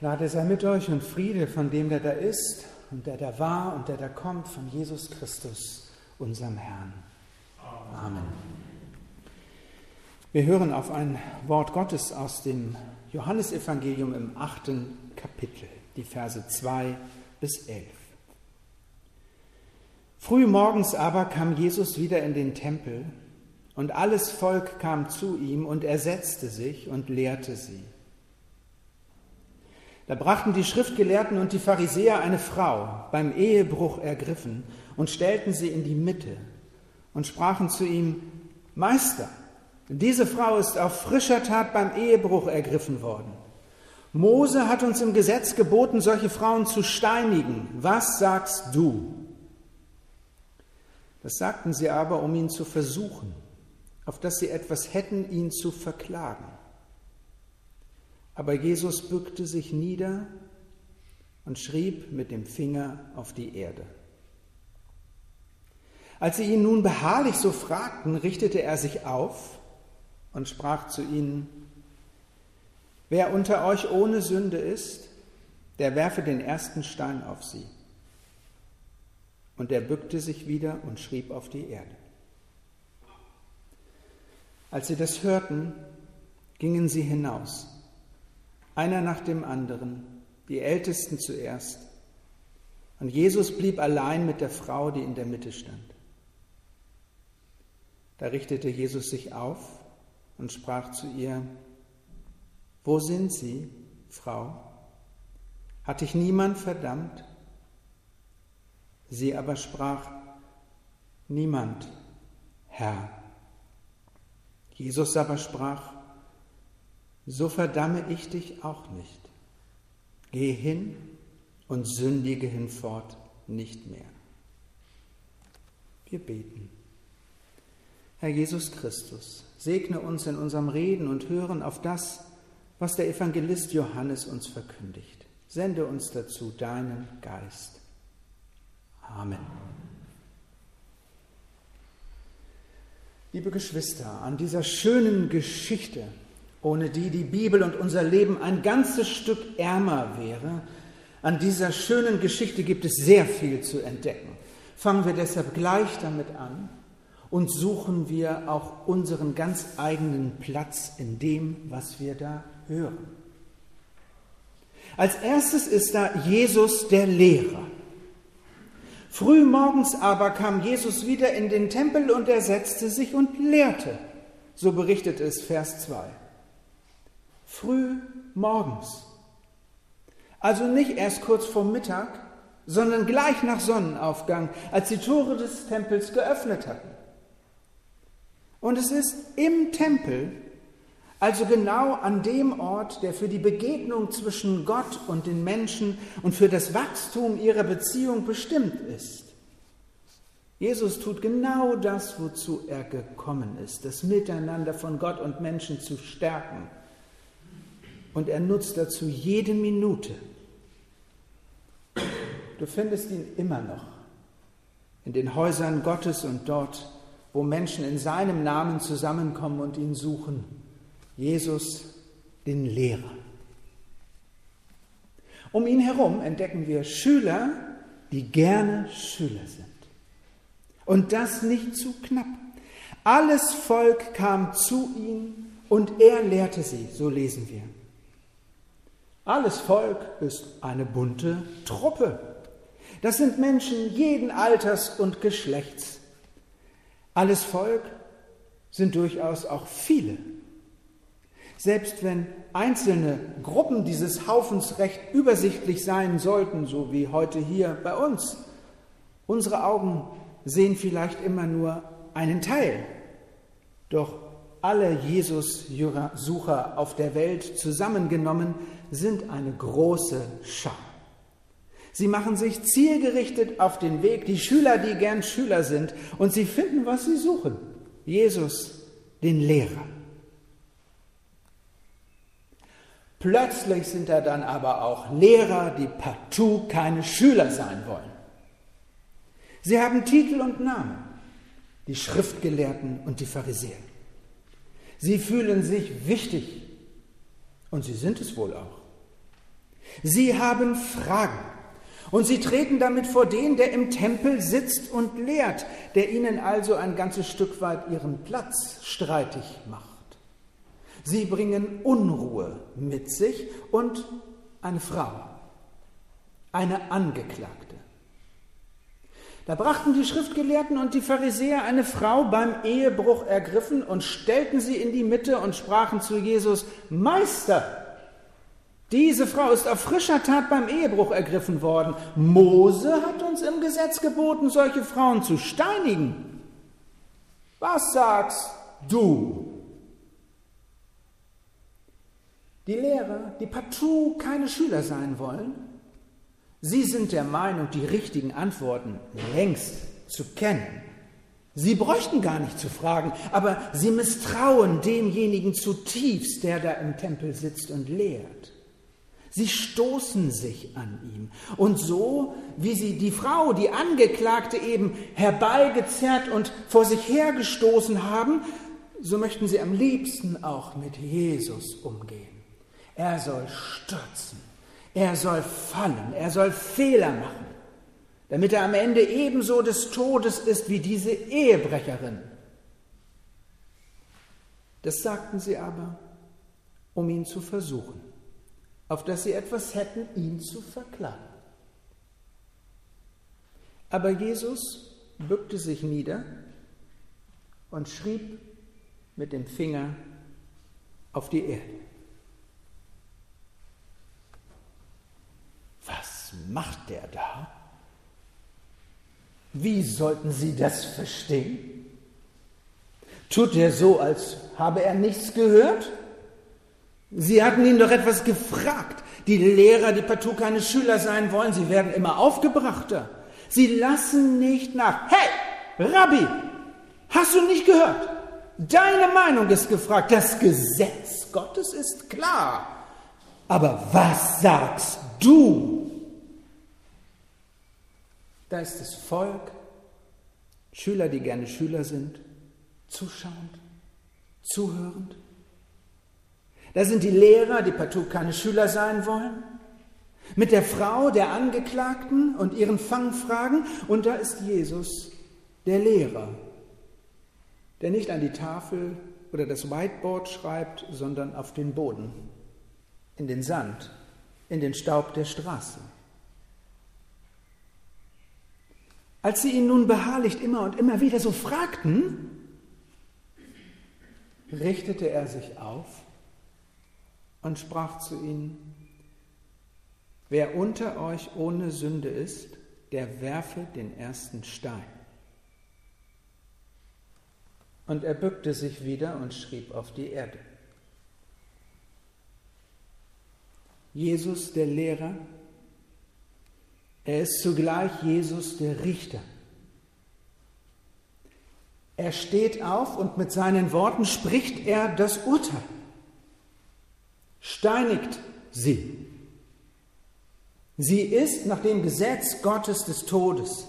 Gnade sei mit euch und Friede von dem, der da ist und der da war und der da kommt, von Jesus Christus, unserem Herrn. Amen. Wir hören auf ein Wort Gottes aus dem Johannesevangelium im 8. Kapitel, die Verse 2 bis 11. Früh morgens aber kam Jesus wieder in den Tempel, und alles Volk kam zu ihm, und er setzte sich und lehrte sie. Da brachten die Schriftgelehrten und die Pharisäer eine Frau, beim Ehebruch ergriffen, und stellten sie in die Mitte und sprachen zu ihm: Meister, diese Frau ist auf frischer Tat beim Ehebruch ergriffen worden. Mose hat uns im Gesetz geboten, solche Frauen zu steinigen. Was sagst du? Das sagten sie aber, um ihn zu versuchen, auf dass sie etwas hätten, ihn zu verklagen. Aber Jesus bückte sich nieder und schrieb mit dem Finger auf die Erde. Als sie ihn nun beharrlich so fragten, richtete er sich auf und sprach zu ihnen: Wer unter euch ohne Sünde ist, der werfe den ersten Stein auf sie. Und er bückte sich wieder und schrieb auf die Erde. Als sie das hörten, gingen sie hinaus, einer nach dem anderen, die Ältesten zuerst. Und Jesus blieb allein mit der Frau, die in der Mitte stand. Da richtete Jesus sich auf und sprach zu ihr: Wo sind sie, Frau? Hat dich niemand verdammt? Sie aber sprach: Niemand, Herr. Jesus aber sprach: So verdamme ich dich auch nicht. Geh hin und sündige hinfort nicht mehr. Wir beten. Herr Jesus Christus, segne uns in unserem Reden und Hören auf das, was der Evangelist Johannes uns verkündigt. Sende uns dazu deinen Geist. Amen. Liebe Geschwister, an dieser schönen Geschichte, ohne die die Bibel und unser Leben ein ganzes Stück ärmer wäre, an dieser schönen Geschichte gibt es sehr viel zu entdecken. Fangen wir deshalb gleich damit an und suchen wir auch unseren ganz eigenen Platz in dem, was wir da hören. Als erstes ist da Jesus, der Lehrer. Früh morgens aber kam Jesus wieder in den Tempel und er setzte sich und lehrte. So berichtet es Vers 2. Früh morgens. Also nicht erst kurz vor Mittag, sondern gleich nach Sonnenaufgang, als die Tore des Tempels geöffnet hatten. Und es ist im Tempel, also genau an dem Ort, der für die Begegnung zwischen Gott und den Menschen und für das Wachstum ihrer Beziehung bestimmt ist. Jesus tut genau das, wozu er gekommen ist, das Miteinander von Gott und Menschen zu stärken. Und er nutzt dazu jede Minute. Du findest ihn immer noch in den Häusern Gottes und dort, wo Menschen in seinem Namen zusammenkommen und ihn suchen. Jesus, den Lehrer. Um ihn herum entdecken wir Schüler, die gerne Schüler sind. Und das nicht zu knapp. Alles Volk kam zu ihm und er lehrte sie, so lesen wir. Alles Volk ist eine bunte Truppe. Das sind Menschen jeden Alters und Geschlechts. Alles Volk sind durchaus auch viele. Selbst wenn einzelne Gruppen dieses Haufens recht übersichtlich sein sollten, so wie heute hier bei uns, unsere Augen sehen vielleicht immer nur einen Teil. Doch alle Jesus-Sucher auf der Welt zusammengenommen sind eine große Schar. Sie machen sich zielgerichtet auf den Weg, die Schüler, die gern Schüler sind, und sie finden, was sie suchen: Jesus, den Lehrer. Plötzlich sind da dann aber auch Lehrer, die partout keine Schüler sein wollen. Sie haben Titel und Namen, die Schriftgelehrten und die Pharisäer. Sie fühlen sich wichtig und sie sind es wohl auch. Sie haben Fragen und sie treten damit vor den, der im Tempel sitzt und lehrt, der ihnen also ein ganzes Stück weit ihren Platz streitig macht. Sie bringen Unruhe mit sich und eine Frau, eine Angeklagte. Da brachten die Schriftgelehrten und die Pharisäer eine Frau beim Ehebruch ergriffen und stellten sie in die Mitte und sprachen zu Jesus: Meister, diese Frau ist auf frischer Tat beim Ehebruch ergriffen worden. Mose hat uns im Gesetz geboten, solche Frauen zu steinigen. Was sagst du? Die Lehrer, die partout keine Schüler sein wollen, sie sind der Meinung, die richtigen Antworten längst zu kennen. Sie bräuchten gar nicht zu fragen, aber sie misstrauen demjenigen zutiefst, der da im Tempel sitzt und lehrt. Sie stoßen sich an ihm. Und so, wie sie die Frau, die Angeklagte eben herbeigezerrt und vor sich hergestoßen haben, so möchten sie am liebsten auch mit Jesus umgehen. Er soll stürzen, er soll fallen, er soll Fehler machen, damit er am Ende ebenso des Todes ist wie diese Ehebrecherin. Das sagten sie aber, um ihn zu versuchen, auf dass sie etwas hätten, ihn zu verklagen. Aber Jesus bückte sich nieder und schrieb mit dem Finger auf die Erde. Was macht der da? Wie sollten Sie das verstehen? Tut er so, als habe er nichts gehört? Sie hatten ihn doch etwas gefragt. Die Lehrer, die partout keine Schüler sein wollen, sie werden immer aufgebrachter. Sie lassen nicht nach. Hey, Rabbi, hast du nicht gehört? Deine Meinung ist gefragt. Das Gesetz Gottes ist klar. Aber was sagst du? Da ist das Volk, Schüler, die gerne Schüler sind, zuschauend, zuhörend. Da sind die Lehrer, die partout keine Schüler sein wollen, mit der Frau, der Angeklagten und ihren Fangfragen. Und da ist Jesus, der Lehrer, der nicht an die Tafel oder das Whiteboard schreibt, sondern auf den Boden, in den Sand, in den Staub der Straße. Als sie ihn nun beharrlich immer und immer wieder so fragten, richtete er sich auf und sprach zu ihnen: Wer unter euch ohne Sünde ist, der werfe den ersten Stein. Und er bückte sich wieder und schrieb auf die Erde. Jesus, der Lehrer, er ist zugleich Jesus, der Richter. Er steht auf und mit seinen Worten spricht er das Urteil. Steinigt sie. Sie ist nach dem Gesetz Gottes des Todes.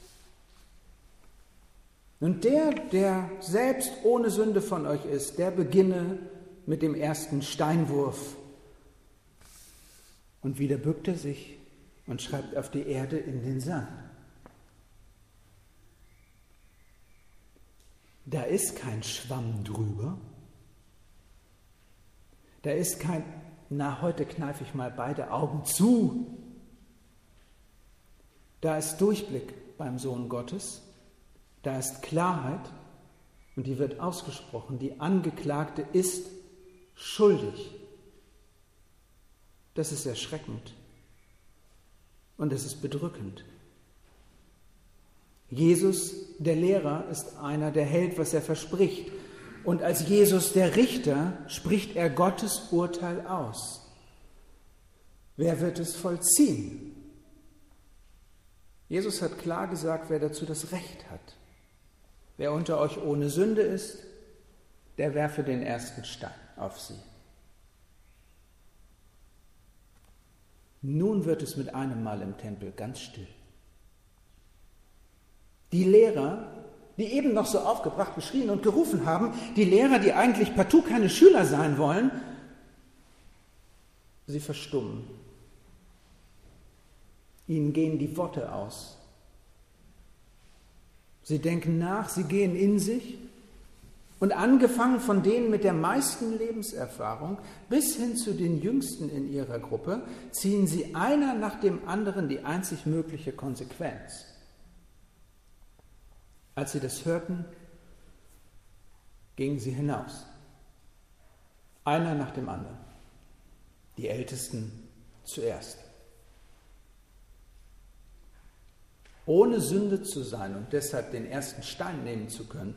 Und der selbst ohne Sünde von euch ist, der beginne mit dem ersten Steinwurf. Und wieder bückt er sich und schreibt auf die Erde in den Sand. Da ist kein Schwamm drüber. Da ist kein, na, heute kneife ich mal beide Augen zu. Da ist Durchblick beim Sohn Gottes. Da ist Klarheit und die wird ausgesprochen. Die Angeklagte ist schuldig. Das ist erschreckend und es ist bedrückend. Jesus, der Lehrer, ist einer, der hält, was er verspricht. Und als Jesus, der Richter, spricht er Gottes Urteil aus. Wer wird es vollziehen? Jesus hat klar gesagt, wer dazu das Recht hat. Wer unter euch ohne Sünde ist, der werfe den ersten Stein auf sie. Nun wird es mit einem Mal im Tempel ganz still. Die Lehrer, die eben noch so aufgebracht geschrien und gerufen haben, die Lehrer, die eigentlich partout keine Schüler sein wollen, sie verstummen Ihnen gehen die Worte aus. Sie denken nach, sie gehen in sich. Und angefangen von denen mit der meisten Lebenserfahrung bis hin zu den Jüngsten in ihrer Gruppe, ziehen sie einer nach dem anderen die einzig mögliche Konsequenz. Als sie das hörten, gingen sie hinaus. Einer nach dem anderen. Die Ältesten zuerst. Ohne Sünde zu sein und deshalb den ersten Stein nehmen zu können,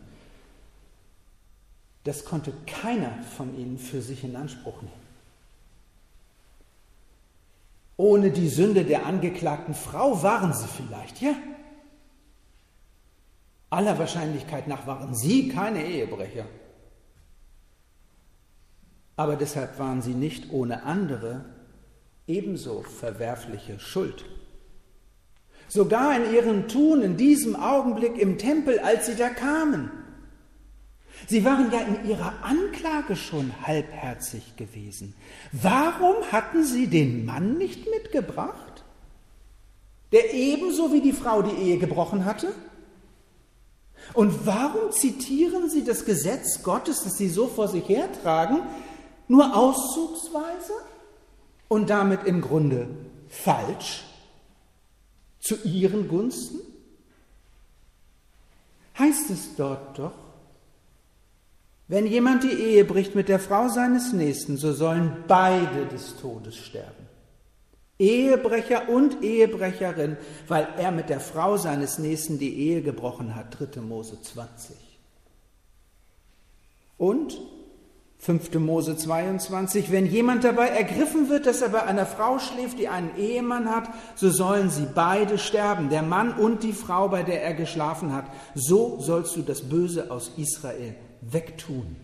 das konnte keiner von ihnen für sich in Anspruch nehmen. Ohne die Sünde der angeklagten Frau waren sie vielleicht, ja? Aller Wahrscheinlichkeit nach waren sie keine Ehebrecher. Aber deshalb waren sie nicht ohne andere ebenso verwerfliche Schuld. Sogar in ihrem Tun in diesem Augenblick im Tempel, als sie da kamen. Sie waren ja in ihrer Anklage schon halbherzig gewesen. Warum hatten sie den Mann nicht mitgebracht, der ebenso wie die Frau die Ehe gebrochen hatte? Und warum zitieren sie das Gesetz Gottes, das sie so vor sich hertragen, nur auszugsweise und damit im Grunde falsch zu ihren Gunsten? Heißt es dort doch, wenn jemand die Ehe bricht mit der Frau seines Nächsten, so sollen beide des Todes sterben. Ehebrecher und Ehebrecherin, weil er mit der Frau seines Nächsten die Ehe gebrochen hat. 3. Mose 20. Und 5. Mose 22, wenn jemand dabei ergriffen wird, dass er bei einer Frau schläft, die einen Ehemann hat, so sollen sie beide sterben, der Mann und die Frau, bei der er geschlafen hat. So sollst du das Böse aus Israel wegtun.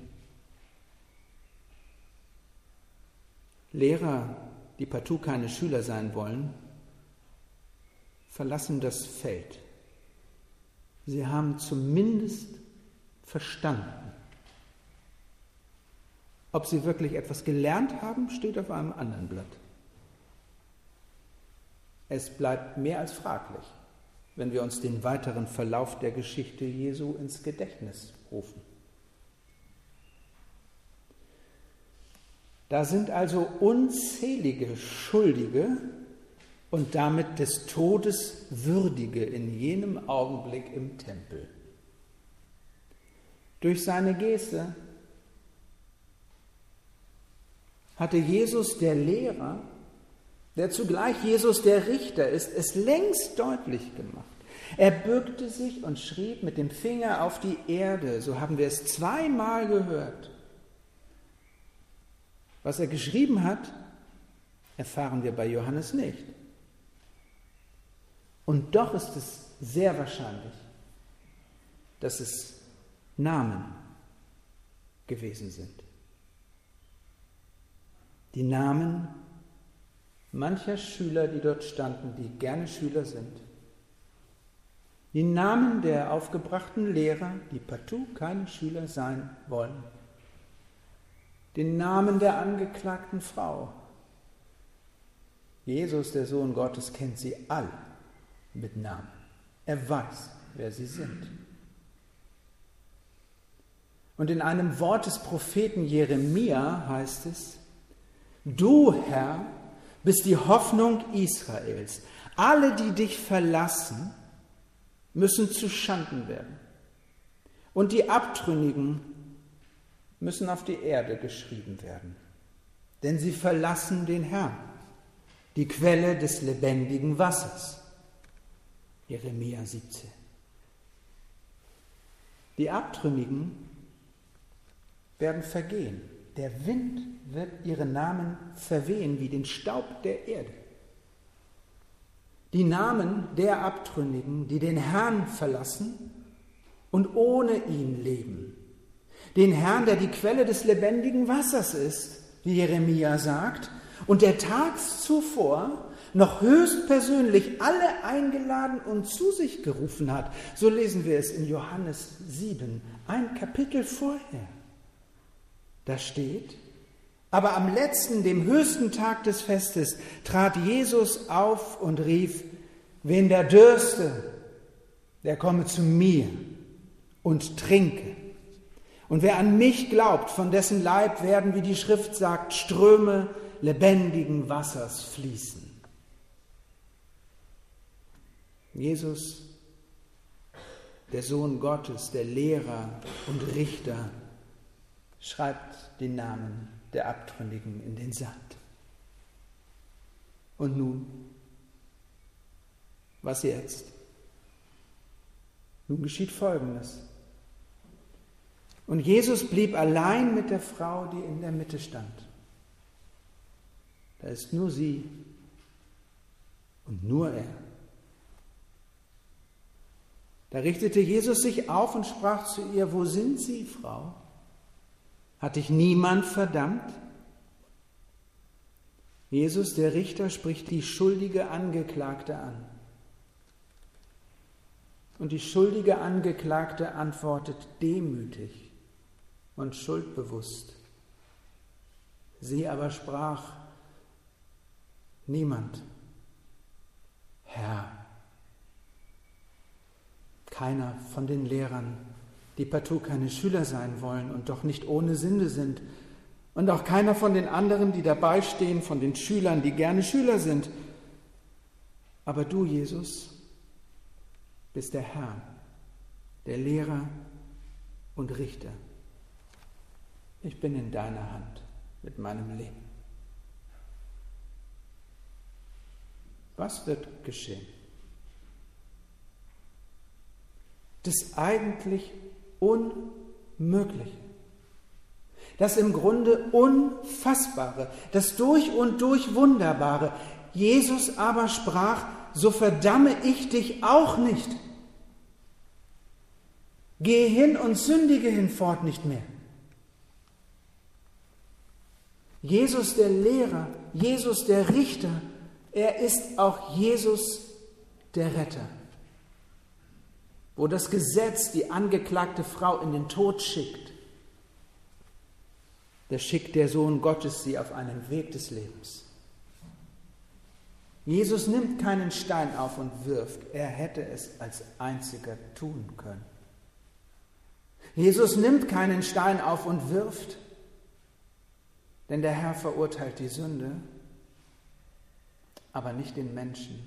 Lehrer, die partout keine Schüler sein wollen, verlassen das Feld. Sie haben zumindest verstanden. Ob sie wirklich etwas gelernt haben, steht auf einem anderen Blatt. Es bleibt mehr als fraglich, wenn wir uns den weiteren Verlauf der Geschichte Jesu ins Gedächtnis rufen. Da sind also unzählige Schuldige und damit des Todes Würdige in jenem Augenblick im Tempel. Durch seine Geste hatte Jesus, der Lehrer, der zugleich Jesus, der Richter ist, es längst deutlich gemacht. Er bückte sich und schrieb mit dem Finger auf die Erde, so haben wir es zweimal gehört. Was er geschrieben hat, erfahren wir bei Johannes nicht. Und doch ist es sehr wahrscheinlich, dass es Namen gewesen sind. Die Namen mancher Schüler, die dort standen, die gerne Schüler sind. Die Namen der aufgebrachten Lehrer, die partout keine Schüler sein wollen. Den Namen der angeklagten Frau. Jesus, der Sohn Gottes, kennt sie alle mit Namen. Er weiß, wer sie sind. Und in einem Wort des Propheten Jeremia heißt es: Du, Herr, bist die Hoffnung Israels. Alle, die dich verlassen, müssen zu Schanden werden. Und die Abtrünnigen müssen auf die Erde geschrieben werden. Denn sie verlassen den Herrn, die Quelle des lebendigen Wassers. Jeremia 17. Die Abtrünnigen werden vergehen. Der Wind wird ihre Namen verwehen wie den Staub der Erde. Die Namen der Abtrünnigen, die den Herrn verlassen und ohne ihn leben. Den Herrn, der die Quelle des lebendigen Wassers ist, wie Jeremia sagt, und der tags zuvor noch höchstpersönlich alle eingeladen und zu sich gerufen hat. So lesen wir es in Johannes 7, ein Kapitel vorher. Da steht: Aber am letzten, dem höchsten Tag des Festes, trat Jesus auf und rief: Wen da dürste, der komme zu mir und trinke. Und wer an mich glaubt, von dessen Leib werden, wie die Schrift sagt, Ströme lebendigen Wassers fließen. Jesus, der Sohn Gottes, der Lehrer und Richter, schreibt die Namen der Abtrünnigen in den Sand. Und nun, was jetzt? Nun geschieht Folgendes. Und Jesus blieb allein mit der Frau, die in der Mitte stand. Da ist nur sie und nur er. Da richtete Jesus sich auf und sprach zu ihr: Wo sind Sie, Frau? Hat dich niemand verdammt? Jesus, der Richter, spricht die schuldige Angeklagte an. Und die schuldige Angeklagte antwortet demütig und schuldbewusst. Sie aber sprach: Niemand, Herr. Keiner von den Lehrern, die partout keine Schüler sein wollen und doch nicht ohne Sünde sind. Und auch keiner von den anderen, die dabei stehen, von den Schülern, die gerne Schüler sind. Aber du, Jesus, bist der Herr, der Lehrer und Richter. Ich bin in deiner Hand mit meinem Leben. Was wird geschehen? Das eigentlich Unmögliche, das im Grunde Unfassbare, das durch und durch Wunderbare. Jesus aber sprach: So verdamme ich dich auch nicht. Gehe hin und sündige hinfort nicht mehr. Jesus der Lehrer, Jesus der Richter, er ist auch Jesus der Retter. Wo das Gesetz die angeklagte Frau in den Tod schickt, da schickt der Sohn Gottes sie auf einen Weg des Lebens. Jesus nimmt keinen Stein auf und wirft, er hätte es als einziger tun können. Jesus nimmt keinen Stein auf und wirft, denn der Herr verurteilt die Sünde, aber nicht den Menschen.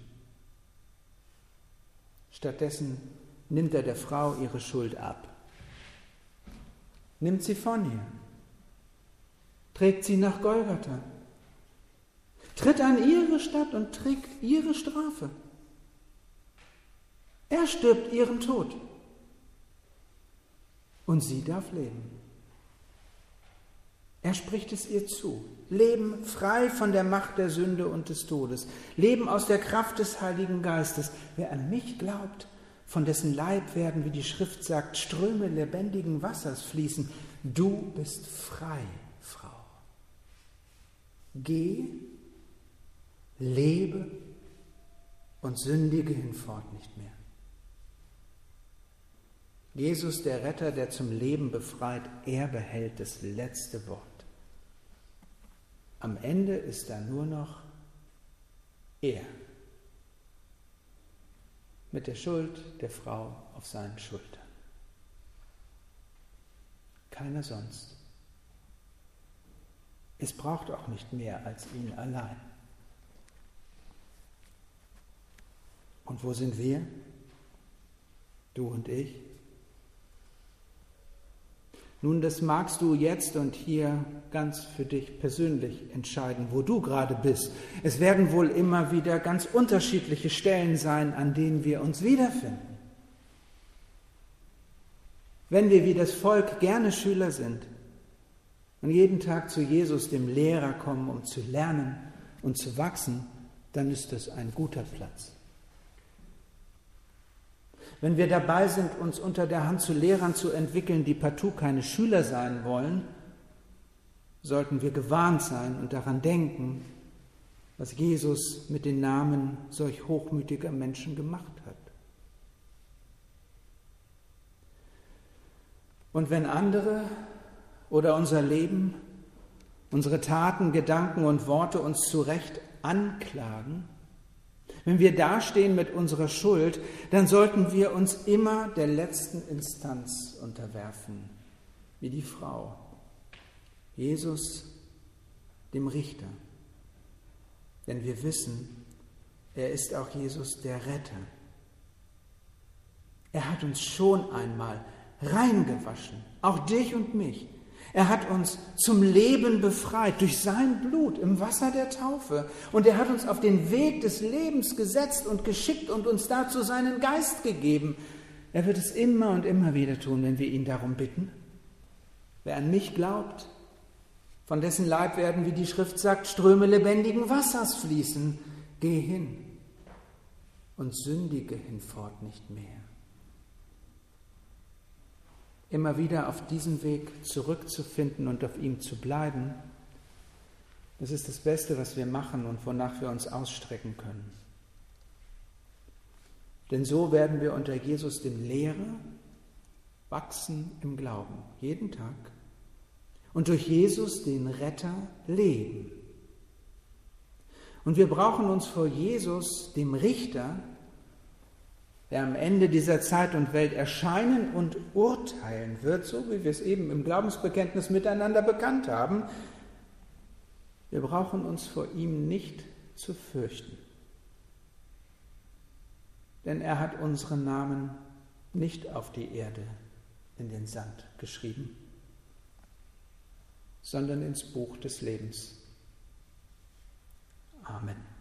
Stattdessen nimmt er der Frau ihre Schuld ab, nimmt sie von ihr, trägt sie nach Golgatha, tritt an ihre Statt und trägt ihre Strafe. Er stirbt ihren Tod und sie darf leben. Er spricht es ihr zu. Leben frei von der Macht der Sünde und des Todes. Leben aus der Kraft des Heiligen Geistes. Wer an mich glaubt, von dessen Leib werden, wie die Schrift sagt, Ströme lebendigen Wassers fließen. Du bist frei, Frau. Geh, lebe und sündige hinfort nicht mehr. Jesus, der Retter, der zum Leben befreit, er behält das letzte Wort. Am Ende ist da nur noch er. Mit der Schuld der Frau auf seinen Schultern. Keiner sonst. Es braucht auch nicht mehr als ihn allein. Und wo sind wir? Du und ich? Nun, das magst du jetzt und hier ganz für dich persönlich entscheiden, wo du gerade bist. Es werden wohl immer wieder ganz unterschiedliche Stellen sein, an denen wir uns wiederfinden. Wenn wir wie das Volk gerne Schüler sind und jeden Tag zu Jesus, dem Lehrer, kommen, um zu lernen und zu wachsen, dann ist das ein guter Platz. Wenn wir dabei sind, uns unter der Hand zu Lehrern zu entwickeln, die partout keine Schüler sein wollen, sollten wir gewarnt sein und daran denken, was Jesus mit den Namen solch hochmütiger Menschen gemacht hat. Und wenn andere oder unser Leben unsere Taten, Gedanken und Worte uns zu Recht anklagen, wenn wir dastehen mit unserer Schuld, dann sollten wir uns immer der letzten Instanz unterwerfen, wie die Frau, Jesus, dem Richter. Denn wir wissen, er ist auch Jesus der Retter. Er hat uns schon einmal reingewaschen, auch dich und mich. Er hat uns zum Leben befreit durch sein Blut im Wasser der Taufe. Und er hat uns auf den Weg des Lebens gesetzt und geschickt und uns dazu seinen Geist gegeben. Er wird es immer und immer wieder tun, wenn wir ihn darum bitten. Wer an mich glaubt, von dessen Leib werden, wie die Schrift sagt, Ströme lebendigen Wassers fließen. Geh hin und sündige hinfort nicht mehr. Immer wieder auf diesem Weg zurückzufinden und auf ihm zu bleiben, das ist das Beste, was wir machen und wonach wir uns ausstrecken können. Denn so werden wir unter Jesus, dem Lehrer, wachsen im Glauben, jeden Tag, und durch Jesus, den Retter, leben. Und wir brauchen uns vor Jesus, dem Richter, der am Ende dieser Zeit und Welt erscheinen und urteilen wird, so wie wir es eben im Glaubensbekenntnis miteinander bekannt haben, wir brauchen uns vor ihm nicht zu fürchten. Denn er hat unseren Namen nicht auf die Erde in den Sand geschrieben, sondern ins Buch des Lebens. Amen.